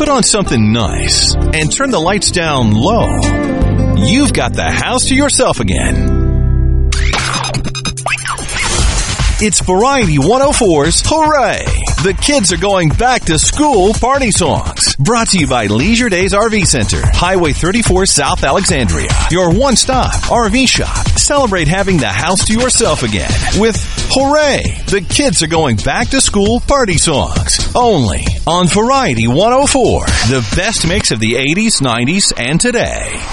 put on something nice, and turn the lights down low, you've got the house to yourself again. It's Variety 104's Hooray! The kids are going back to school party songs. Brought to you by Leisure Days RV Center, Highway 34 South Alexandria. Your one-stop RV shop. Celebrate having the house to yourself again with Hooray! The kids are going back to school party songs. Only on Variety 104. The best mix of the 80s, 90s, and today.